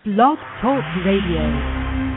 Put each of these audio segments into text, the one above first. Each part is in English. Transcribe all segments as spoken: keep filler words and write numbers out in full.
Blog Talk Radio.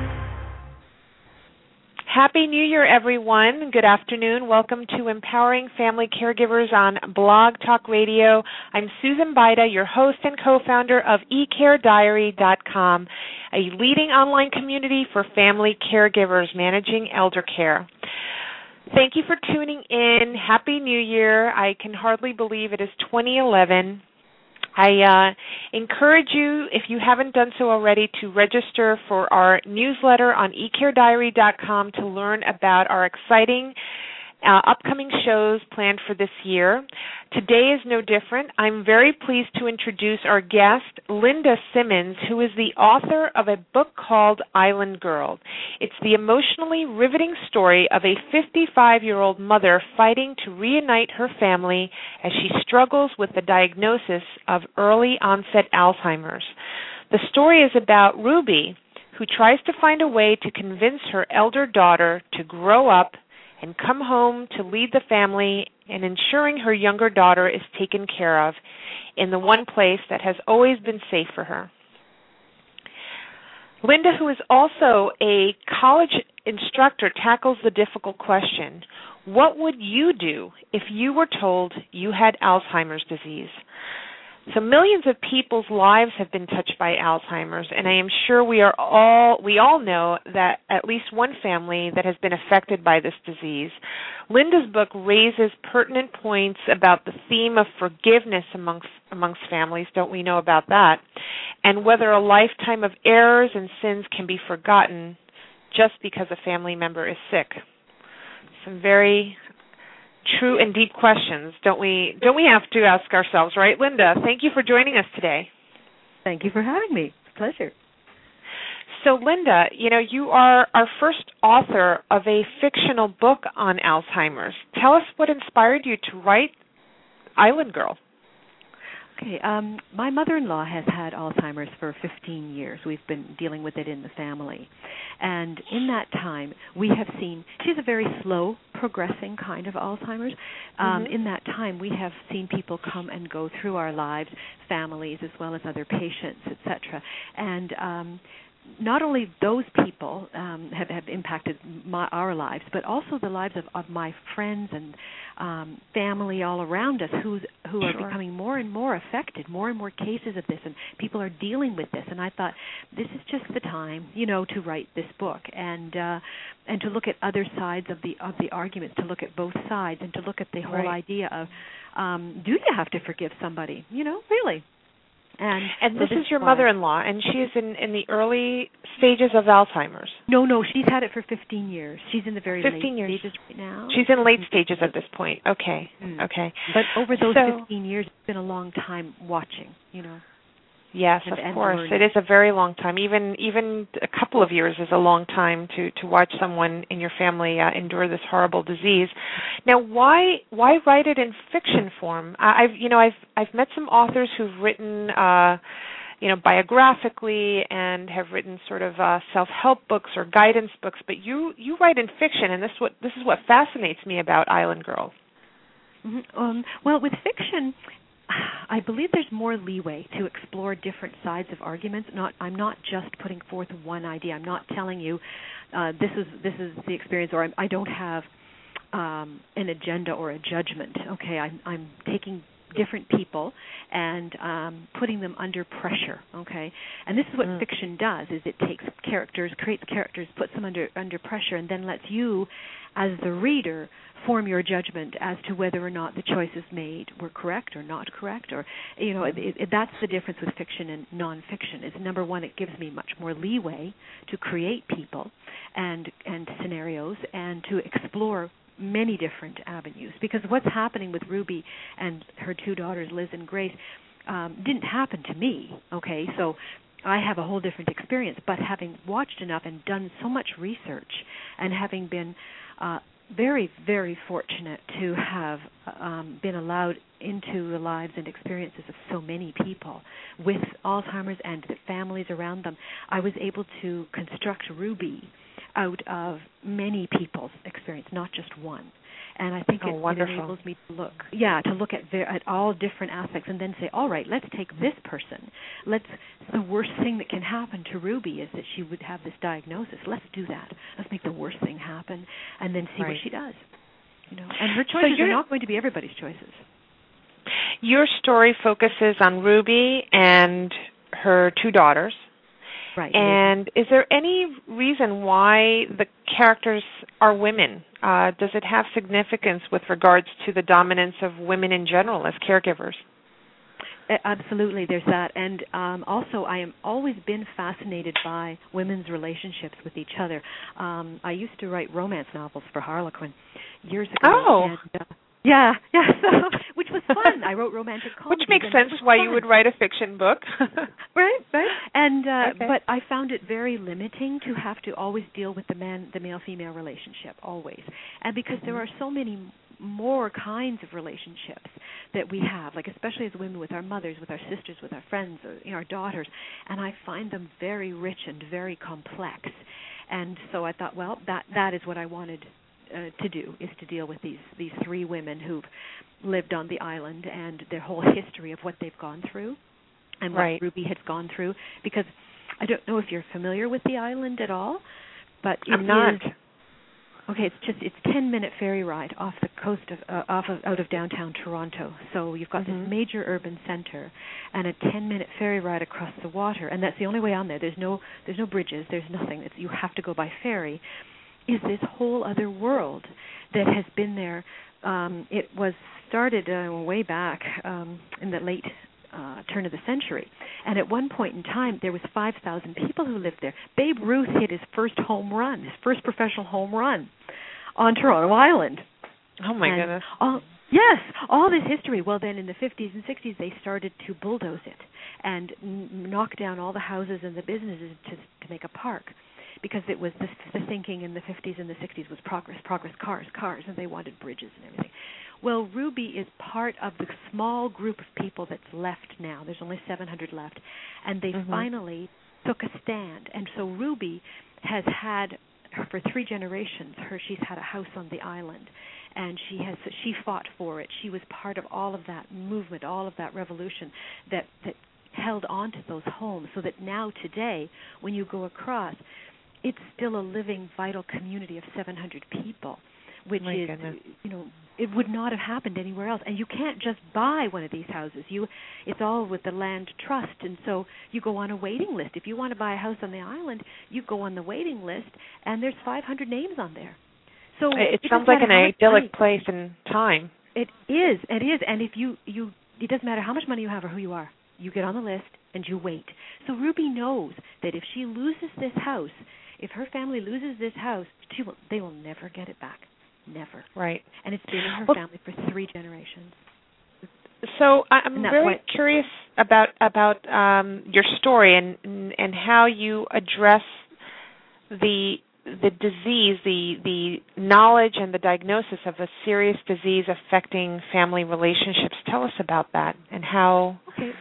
Happy New Year, everyone. Good afternoon. Welcome to Empowering Family Caregivers on Blog Talk Radio. I'm Susan Bida, your host and co-founder of e care diary dot com, a leading online community for family caregivers managing elder care. Thank you for tuning in. Happy New Year. I can hardly believe it is twenty eleven. I uh, encourage you, if you haven't done so already, to register for our newsletter on e care diary dot com to learn about our exciting uh, upcoming shows planned for this year. Today is no different. I'm very pleased to introduce our guest, Linda Simmons, who is the author of a book called Island Girl. It's the emotionally riveting story of a fifty-five-year-old mother fighting to reunite her family as she struggles with the diagnosis of early-onset Alzheimer's. The story is about Ruby, who tries to find a way to convince her elder daughter to grow up and come home to lead the family and ensuring her younger daughter is taken care of in the one place that has always been safe for her. Linda, who is also a college instructor, tackles the difficult question: what would you do if you were told you had Alzheimer's disease? So millions of people's lives have been touched by Alzheimer's, and I am sure we are all we all know that at least one family that has been affected by this disease. Linda's book raises pertinent points about the theme of forgiveness amongst amongst families. Don't we know about that? And whether a lifetime of errors and sins can be forgotten just because a family member is sick. Some very true and deep questions, don't we? Don't we have to ask ourselves, right, Linda? Thank you for joining us today. Thank you for having me. It's a pleasure. So, Linda, you know, you are our first author of a fictional book on Alzheimer's. Tell us what inspired you to write Island Girl. Okay, um, my mother-in-law has had Alzheimer's for fifteen years. We've been dealing with it in the family. And in that time, we have seen, she's a very slow progressing kind of Alzheimer's. Um, mm-hmm. In that time, we have seen people come and go through our lives, families as well as other patients, et cetera. And um, not only those people um, have, have impacted my, our lives, but also the lives of, of my friends and um, family all around us who's, who are sure. becoming more and more affected, more and more cases of this, and people are dealing with this. And I thought, this is just the time, you know, to write this book and uh, and to look at other sides of the of the arguments, to look at both sides, and to look at the whole right. idea of, um, do you have to forgive somebody? You know, really. And, and so this, this is your why. mother-in-law, and she is in, in the early stages of Alzheimer's. No, no, she's had it for fifteen years. She's in the very fifteen late years. stages right now. She's in late stages at this point. Okay, mm. okay. But over those so, fifteen years, it's been a long time watching, you know. Yes, and, of and course. learning. It is a very long time. Even even a couple of years is a long time to, to watch someone in your family uh, endure this horrible disease. Now, why why write it in fiction form? I, I've you know I've I've met some authors who've written uh, you know biographically and have written sort of uh, self-help books or guidance books, but you you write in fiction, and this what this is what fascinates me about Island Girl. Mm-hmm. Um, well, with fiction, I believe there's more leeway to explore different sides of arguments. Not, I'm not just putting forth one idea. I'm not telling you uh, this is this is the experience, or I'm, I don't have um, an agenda or a judgment. Okay, I'm, I'm taking different people and um, putting them under pressure. Okay, and this is what mm. fiction does: is it takes characters, creates characters, puts them under under pressure, and then lets you, as the reader, form your judgment as to whether or not the choices made were correct or not correct, or you know, it, it, that's the difference with fiction and nonfiction. Is number one, it gives me much more leeway to create people and and scenarios and to explore many different avenues. Because what's happening with Ruby and her two daughters, Liz and Grace, um, didn't happen to me. Okay, so I have a whole different experience. But having watched enough and done so much research, and having been uh, very, very fortunate to have um, been allowed into the lives and experiences of so many people with Alzheimer's and the families around them, I was able to construct Ruby out of many people's experience, not just one. And I think oh, it, it wonderful. enables me to look, yeah, to look at ver- at all different aspects, and then say, all right, let's take this person. Let's. The worst thing that can happen to Ruby is that she would have this diagnosis. Let's do that. Let's make the worst thing happen, and then see right. what she does. You know, and her choices so are not going to be everybody's choices. Your story focuses on Ruby and her two daughters. Right. And is there any reason why the characters are women? Uh, does it have significance with regards to the dominance of women in general as caregivers? Absolutely, there's that. And um, also, I am always been fascinated by women's relationships with each other. Um, I used to write romance novels for Harlequin years ago. Oh. And, uh, yeah, yeah, so, which was fun. I wrote romantic comedies. Which makes sense why fun. you would write a fiction book. Right, right. And uh, okay. but I found it very limiting to have to always deal with the man, the male-female relationship, always. And because there are so many more kinds of relationships that we have, like especially as women with our mothers, with our sisters, with our friends, or you know, our daughters, and I find them very rich and very complex. And so I thought, well, that that is what I wanted uh, to do, is to deal with these these three women who've lived on the island and their whole history of what they've gone through and what right. Ruby has gone through. Because I don't know if you're familiar with the island at all, but it I'm not. Is, Okay, it's just it's ten minute ferry ride off the coast of uh, off of out of downtown Toronto. So you've got mm-hmm. this major urban center and a ten minute ferry ride across the water, and that's the only way on there. There's no there's no bridges. There's nothing. It's, you have to go by ferry. Is this whole other world that has been there? Um, it was started uh, way back um, in the late uh, turn of the century, and at one point in time there was five thousand people who lived there. Babe Ruth hit his first home run, his first professional home run on Toronto Island. Oh my and goodness! All, yes, all this history. Well, then in the fifties and sixties they started to bulldoze it and n- knock down all the houses and the businesses to to make a park. Because it was the, the thinking in the fifties and the sixties was progress, progress, cars, cars, and they wanted bridges and everything. Well, Ruby is part of the small group of people that's left now. There's only seven hundred left, and they mm-hmm. finally took a stand. And so Ruby has had, for three generations, her she's had a house on the island, and she has she fought for it. She was part of all of that movement, all of that revolution that that held on to those homes, so that now today, when you go across, it's still a living, vital community of seven hundred people, which My is, goodness. you know, it would not have happened anywhere else. And you can't just buy one of these houses. You, it's all with the land trust, and so you go on a waiting list. If you want to buy a house on the island, you go on the waiting list, and there's five hundred names on there. So it, it it sounds like an idyllic money. place and time. It is. It is. And if you, you, it doesn't matter how much money you have or who you are. You get on the list and you wait. So Ruby knows that if she loses this house, if her family loses this house, she will, they will never get it back. Never. Right. And it's been in her well, family for three generations. So I'm very why, curious about about um, your story and and how you address the the disease, the the knowledge and the diagnosis of a serious disease affecting family relationships. Tell us about that and how. Okay.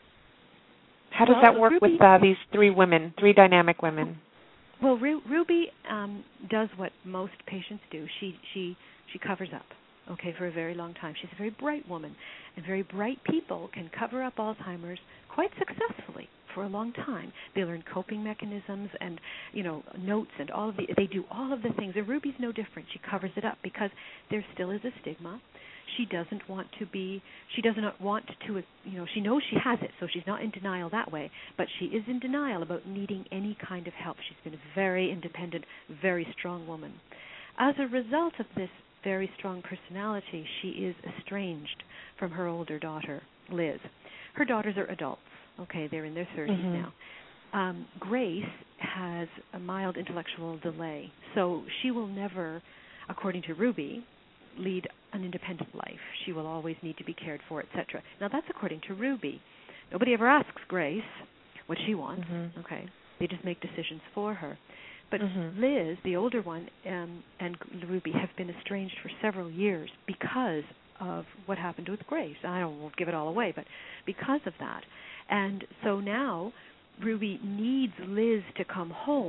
How does well, that work Ruby, with uh, these three women, three dynamic women? Well, Ru- Ruby um, does what most patients do. She she she covers up, okay, for a very long time. She's a very bright woman, and very bright people can cover up Alzheimer's quite successfully for a long time. They learn coping mechanisms and, you know, notes and all of the. They do all of the things. And Ruby's no different. She covers it up because there still is a stigma. She doesn't want to be, she does not want to, you know, she knows she has it, so she's not in denial that way, but she is in denial about needing any kind of help. She's been a very independent, very strong woman. As a result of this very strong personality, she is estranged from her older daughter, Liz. Her daughters are adults, okay, they're in their thirties mm-hmm. now. Um, Grace has a mild intellectual delay, so she will never, according to Ruby, lead an independent life. She will always need to be cared for, et cetera. Now, that's according to Ruby. Nobody ever asks Grace what she wants, mm-hmm. okay? They just make decisions for her. But mm-hmm. Liz, the older one, um, and Ruby have been estranged for several years because of what happened with Grace. I don't won't give it all away, but because of that. And so now Ruby needs Liz to come home,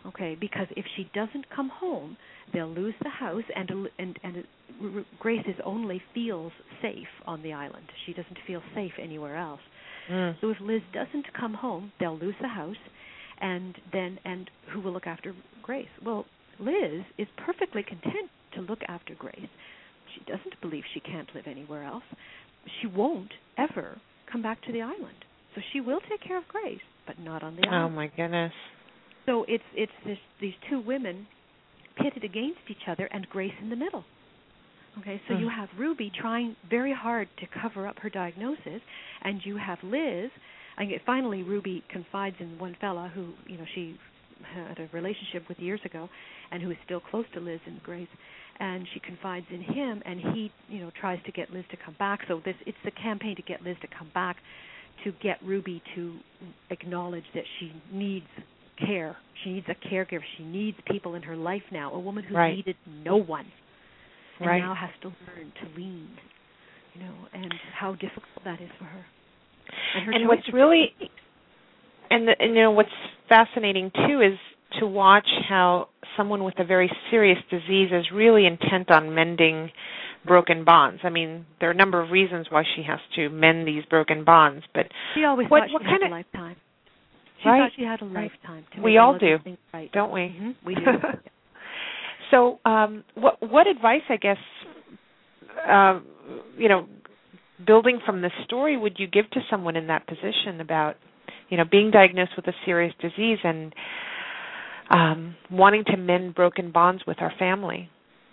okay? Because if she doesn't come home, they'll lose the house, and and and Grace is only feels safe on the island. She doesn't feel safe anywhere else. Mm. So if Liz doesn't come home, they'll lose the house, and then and who will look after Grace? Well, Liz is perfectly content to look after Grace. She doesn't believe she can't live anywhere else. She won't ever come back to the island. So she will take care of Grace, but not on the island. Oh my goodness. So it's it's this, these two women pitted against each other, and Grace in the middle. Okay, so mm. you have Ruby trying very hard to cover up her diagnosis, and you have Liz. And finally, Ruby confides in one fella who, you know, she had a relationship with years ago, and who is still close to Liz and Grace. And she confides in him, and he, you know, tries to get Liz to come back. So this it's the campaign to get Liz to come back, to get Ruby to acknowledge that she needs care. She needs a caregiver. She needs people in her life now. A woman who right. needed no one, and right. now has to learn to lean. You know, and how difficult that is for her. And, her and what's really, and, the, and you know, what's fascinating too is to watch how someone with a very serious disease is really intent on mending broken bonds. I mean, there are a number of reasons why she has to mend these broken bonds, but she always what, thought she what had kind a of lifetime. She right? thought she had a lifetime. To we all do, right. don't we? Mm-hmm. We do. So, um, what what advice, I guess, uh, you know, building from this story, would you give to someone in that position about, you know, being diagnosed with a serious disease and um, wanting to mend broken bonds with our family?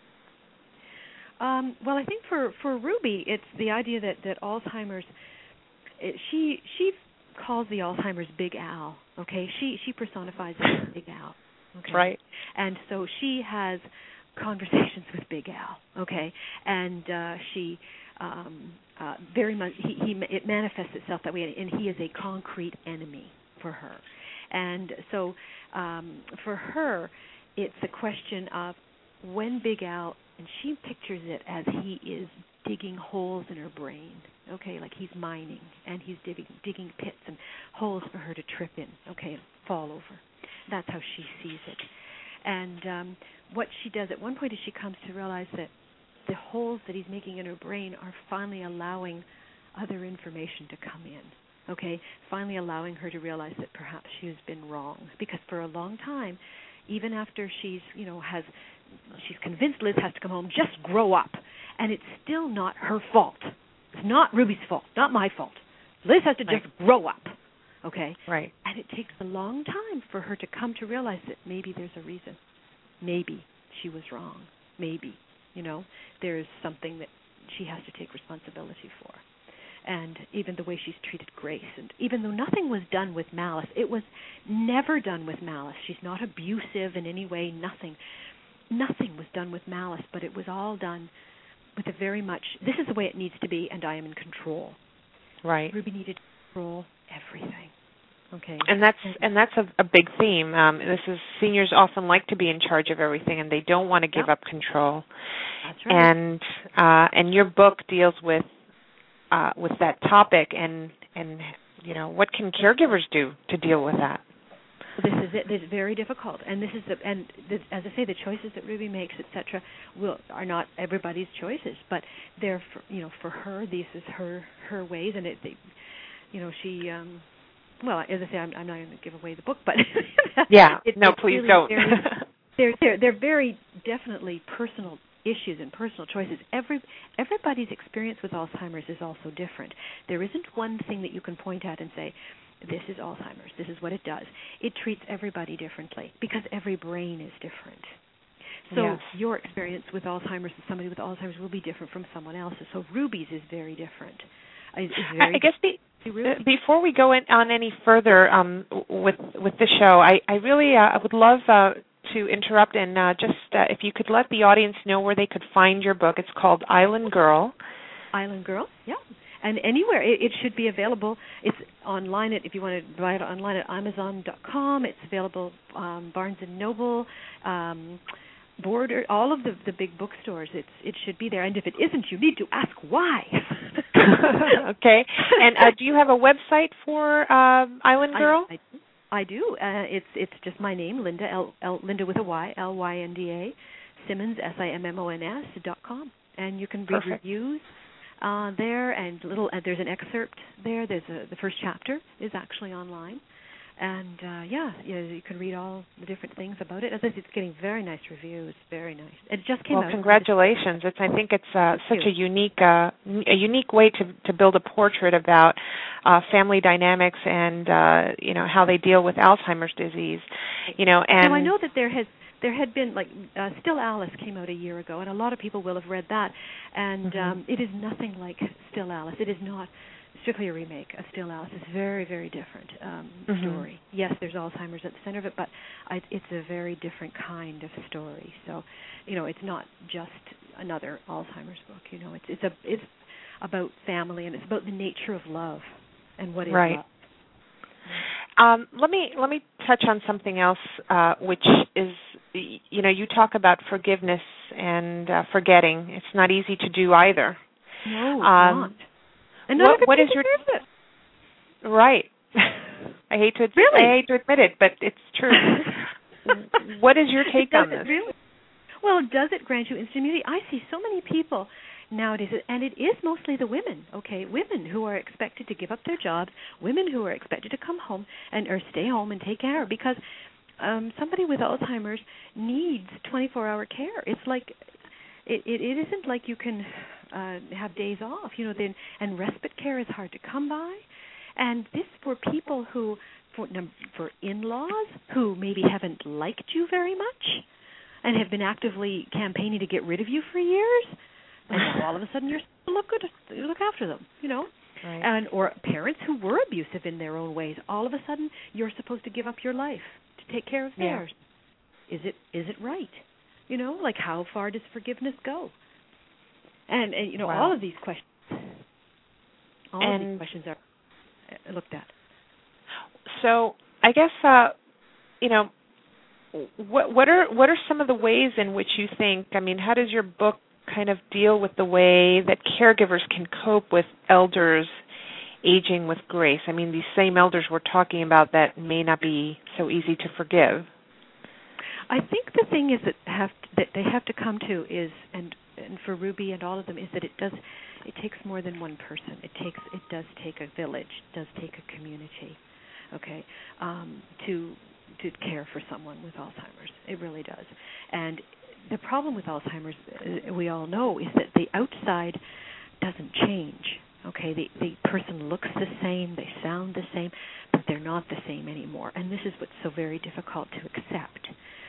Um, well, I think for, for Ruby, it's the idea that, that Alzheimer's, it, she she calls the Alzheimer's Big Al, okay? She she personifies it as Big Al, okay? Right. And so she has conversations with Big Al, okay? And uh, she um, uh, very much, he, he it manifests itself that way, and he is a concrete enemy for her. And so um, for her, it's a question of when Big Al, and she pictures it as he is digging holes in her brain, okay, like he's mining, and he's digging, digging pits and holes for her to trip in, okay, and fall over. That's how she sees it. And um, what she does at one point is she comes to realize that the holes that he's making in her brain are finally allowing other information to come in, okay, finally allowing her to realize that perhaps she has been wrong. Because for a long time, even after she's, you know, has, she's convinced Liz has to come home, just grow up. And it's still not her fault. It's not Ruby's fault, not my fault. Liz has to right. just grow up, okay? Right. And it takes a long time for her to come to realize that maybe there's a reason. Maybe she was wrong. Maybe, you know, there's something that she has to take responsibility for. And even the way she's treated Grace, and even though nothing was done with malice, it was never done with malice. She's not abusive in any way, nothing. Nothing was done with malice, but it was all done with a very much, this is the way it needs to be, and I am in control. Right. Ruby needed to control everything. Okay. And that's and that's a, a big theme. Um, this is seniors often like to be in charge of everything, and they don't want to give yep. up control. That's right. And uh, and your book deals with uh, with that topic, and and you know, what can caregivers do to deal with that? This is it. This is very difficult, and this is the, and this, as I say, the choices that Ruby makes, et cetera, will are not everybody's choices, but they're for, you know, for her. This is her her ways, and it, they, you know, she. Um, well, as I say, I'm, I'm not going to give away the book, but yeah, it, no, it's please really don't. Very, they're they're they're very definitely personal issues and personal choices. Every everybody's experience with Alzheimer's is also different. There isn't one thing that you can point at and say, this is Alzheimer's, this is what it does. It treats everybody differently because every brain is different. So yes. your experience with Alzheimer's and somebody with Alzheimer's will be different from someone else's. So Ruby's is very different. Is very I guess be, uh, before we go in, on any further um, with with the show, I, I really uh, I would love uh, to interrupt and uh, just uh, if you could let the audience know where they could find your book. It's called Island Girl. Island Girl, yeah. And anywhere, it, it should be available. It's online, at, if you want to buy it online, at Amazon dot com. It's available um, Barnes and Noble, um, Border, all of the, the big bookstores. It's It should be there. And if it isn't, you need to ask why. Okay. And uh, do you have a website for uh, Island Girl? I, I, I do. Uh, it's it's just my name, Linda L, L Linda with a Y, L Y N D A, Simmons S I M M O N S dot com, and you can read Perfect. reviews uh, there, and little. Uh, there's an excerpt there. There's a, the first chapter is actually online, and uh, yeah, you, you can read all the different things about it. As I said, it's getting very nice reviews, very nice. It just came well, out. Well, congratulations! It's I think it's uh, such a unique uh, a unique way to to build a portrait about uh, family dynamics and uh, you know how they deal with Alzheimer's disease. You know, and now I know that there has. There had been, like, uh, Still Alice came out a year ago, and a lot of people will have read that. And mm-hmm. um, it is nothing like Still Alice. It is not strictly a remake of Still Alice. It's a very, very different um, mm-hmm. story. Yes, there's Alzheimer's at the center of it, but I, it's a very different kind of story. So, you know, it's not just another Alzheimer's book. You know, it's it's a it's about family, and it's about the nature of love and what is right. love. Um, let me let me touch on something else, uh, which is, you know, you talk about forgiveness and uh, forgetting. It's not easy to do either. No, it's um, not. And not what, what is your it. right? I hate to really? I hate to admit it, but it's true. What is your take on this? Really? Well, does it grant you instant immunity? I see so many people nowadays, and it is mostly the women, okay, women who are expected to give up their jobs, women who are expected to come home and or stay home and take care, because um, somebody with Alzheimer's needs twenty-four hour care. It's like it, it, it isn't like you can uh, have days off, you know. Then and respite care is hard to come by, and this for people who, for for in-laws who maybe haven't liked you very much, and have been actively campaigning to get rid of you for years. And now all of a sudden you're supposed to look good, you look after them, you know, right. and or parents who were abusive in their own ways. All of a sudden you're supposed to give up your life to take care of yeah. theirs. Is it is it right? You know, like how far does forgiveness go? And, and you know, wow. all of these questions, all and of these questions are looked at. So I guess uh, you know, what what are what are some of the ways in which you think? I mean, how does your book kind of deal with the way that caregivers can cope with elders aging with grace? I mean, these same elders we're talking about that may not be so easy to forgive. I think the thing is that have to, that they have to come to is, and and for Ruby and all of them, is that it does it takes more than one person. It takes it does take a village, it does take a community, okay, um, to to care for someone with Alzheimer's. It really does. And the problem with Alzheimer's, uh, we all know, is that the outside doesn't change. Okay, the the person looks the same, they sound the same, but they're not the same anymore. And this is what's so very difficult to accept.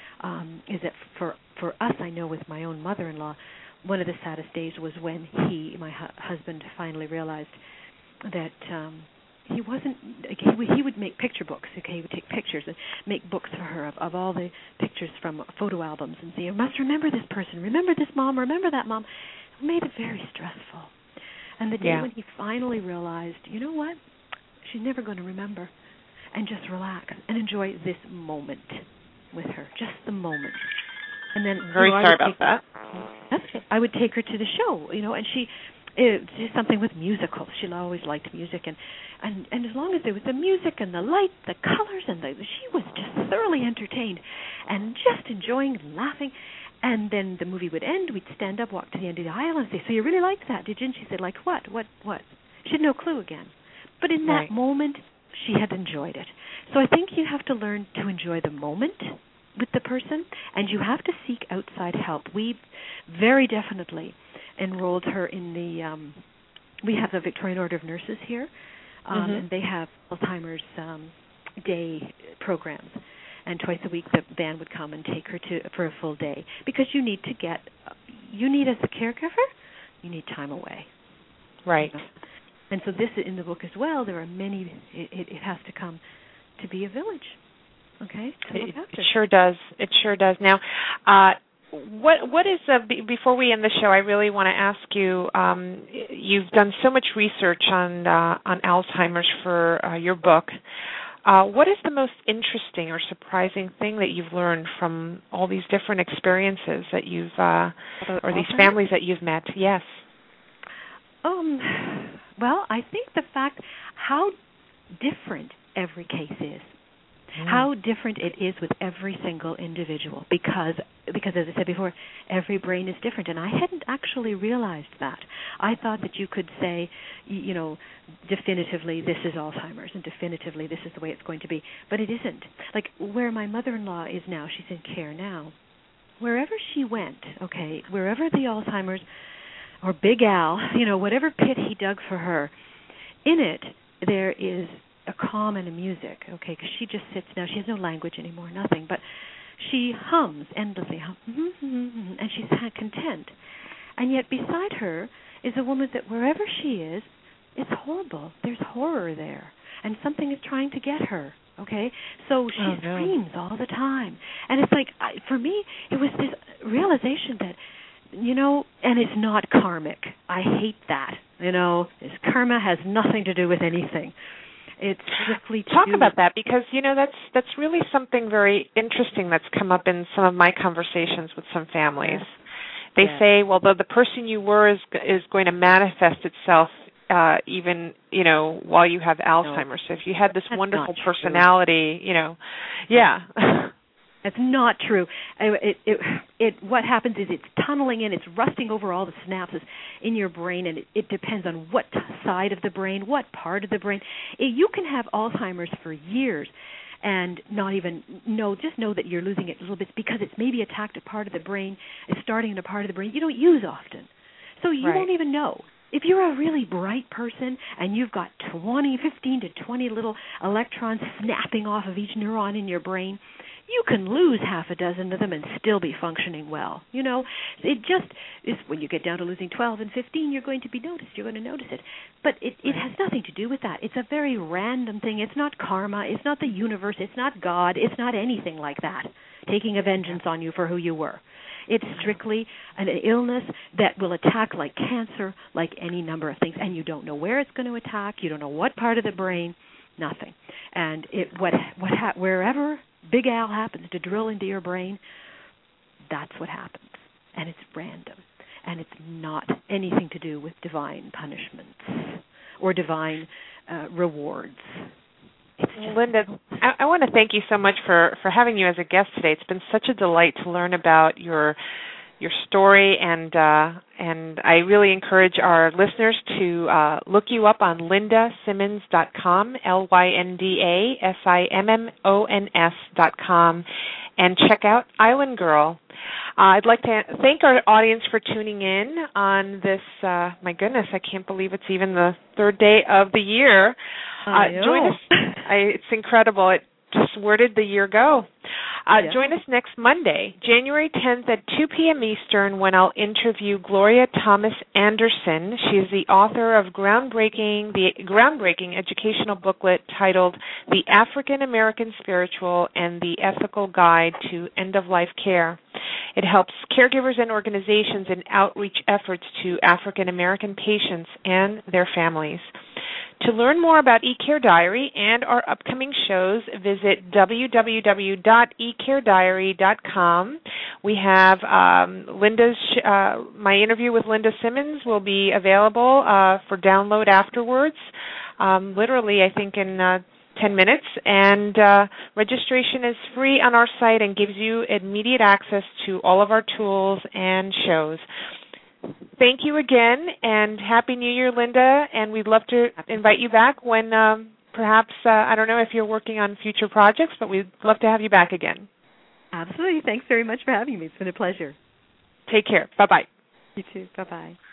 Um, is that for for us, I know with my own mother-in-law, one of the saddest days was when he, my hu- husband, finally realized that um, he wasn't. He would, he would make picture books. Okay, he would take pictures and make books for her of, of all the pictures from photo albums, and say, "You must remember this person. Remember this mom. Remember that mom." It made it very stressful. And the day yeah. when he finally realized, you know what, she's never going to remember, and just relax and enjoy this moment with her, just the moment. And then I'm very you know, sorry about that. That's it. I would take her to the show, you know, and she it's just something with musicals. She always liked music, and, and and as long as there was the music and the light, the colors, and the she was just thoroughly entertained, and just enjoying and laughing. And then the movie would end. We'd stand up, walk to the end of the aisle, and say, "So you really liked that, did you?" And she said, "Like what? What? What?" She had no clue again. But in that right. moment, she had enjoyed it. So I think you have to learn to enjoy the moment with the person, and you have to seek outside help. We very definitely enrolled her in the, um, we have the Victorian Order of Nurses here, um, mm-hmm. and they have Alzheimer's um, Day programs. And twice a week the van would come and take her to for a full day, because you need to get, you need as a caregiver, you need time away. Right. You know? And so this in the book as well, there are many, it, it has to come to be a village. Okay, it, it sure does. It sure does. Now, uh, what what is uh, b- before we end the show? I really want to ask you. Um, you've done so much research on uh, on Alzheimer's for uh, your book. Uh, what is the most interesting or surprising thing that you've learned from all these different experiences that you've, uh, or these families that you've met? Yes. Um. Well, I think the fact how different every case is. Mm. How different it is with every single individual, because, because as I said before, every brain is different, and I hadn't actually realized that. I thought that you could say, you know, definitively this is Alzheimer's, and definitively this is the way it's going to be, but it isn't. Like where my mother-in-law is now, she's in care now. Wherever she went, okay, wherever the Alzheimer's or Big Al, you know, whatever pit he dug for her, in it there is a calm and a music, okay, because she just sits now. She has no language anymore, nothing, but she hums endlessly, and she's content. And yet beside her is a woman that wherever she is, it's horrible. There's horror there, and something is trying to get her, okay? So she oh, no. screams all the time. And it's like, I, for me, it was this realization that, you know, and it's not karmic. I hate that. You know, this karma has nothing to do with anything. It's strictly to talk do about that, because you know that's that's really something very interesting that's come up in some of my conversations with some families. Yes. They yes. say, well, the the person you were is is going to manifest itself uh, even you know while you have Alzheimer's. No. So if you had this that's wonderful personality, true. you know, yeah. That's not true. It, it, it, what happens is it's tunneling in, it's rusting over all the synapses in your brain, and it, it depends on what side of the brain, what part of the brain. It, you can have Alzheimer's for years and not even know, just know that you're losing it a little bit because it's maybe attacked a part of the brain, it's starting in a part of the brain you don't use often. So you right. won't even know. If you're a really bright person and you've got twenty, fifteen to twenty little electrons snapping off of each neuron in your brain, you can lose half a dozen of them and still be functioning well. You know, it just is when you get down to losing twelve and fifteen, you're going to be noticed. You're going to notice it. But it, it has nothing to do with that. It's a very random thing. It's not karma. It's not the universe. It's not God. It's not anything like that, taking a vengeance on you for who you were. It's strictly an illness that will attack like cancer, like any number of things. And you don't know where it's going to attack. You don't know what part of the brain. Nothing. And it what what ha- wherever Big Al happens to drill into your brain, that's what happens. And it's random. And it's not anything to do with divine punishments or divine uh, rewards. It's just Linda, I, I want to thank you so much for, for having you as a guest today. It's been such a delight to learn about your your story, and uh, and I really encourage our listeners to uh, look you up on linda simmons dot com, L Y N D A S I M M O N S dot com, and check out Island Girl. Uh, I'd like to thank our audience for tuning in on this, uh, my goodness, I can't believe it's even the third day of the year. Uh, join us. I, it's incredible. It just, where did the year go? Uh, yeah. Join us next Monday, January tenth at two p.m. Eastern, when I'll interview Gloria Thomas Anderson. She is the author of groundbreaking the groundbreaking educational booklet titled The African American Spiritual and the Ethical Guide to End-of-Life Care. It helps caregivers and organizations in outreach efforts to African American patients and their families. To learn more about eCare Diary and our upcoming shows, visit w w w dot e care diary dot com. We have um, Linda's, uh, my interview with Linda Simmons will be available uh, for download afterwards, um, literally I think in uh, ten minutes. And uh, registration is free on our site and gives you immediate access to all of our tools and shows. Thank you again, and Happy New Year, Linda, and we'd love to invite you back when um, perhaps, uh, I don't know if you're working on future projects, but we'd love to have you back again. Absolutely. Thanks very much for having me. It's been a pleasure. Take care. Bye-bye. You too. Bye-bye.